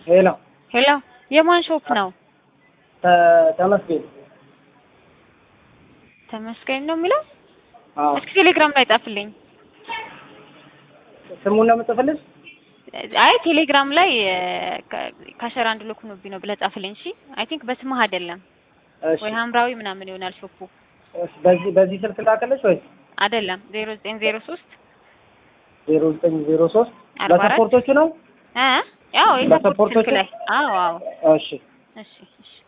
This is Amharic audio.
ሄሎ ሄሎ የማን ሾፕ ነው? ተመስገን ተመስገን ነው የሚለው? አዎ እስኪ ቴሌግራም ላይ ጻፍልኝ። ስሙን ነው የምጽፍልሽ? አይ ቴሌግራም ላይ ካሸር አንድ ልኩ ነው ቢኖ ብለህ ጻፍልኝ። እሺ አይ ቲንክ በስምህ አይደለም እሺ ወይ ሐምራዊ ምናምን ይሆናል ሾፑ። እሺ በዚህ ስልክ ላከልሽ ወይስ አይደለም 0903 0903 44 ለሰፖርቶቹ ነው? ያው የሰፖርት ለሰፖርቶቹ ስልክ ላይ አዎ አዎ እሺ እሺ እሺ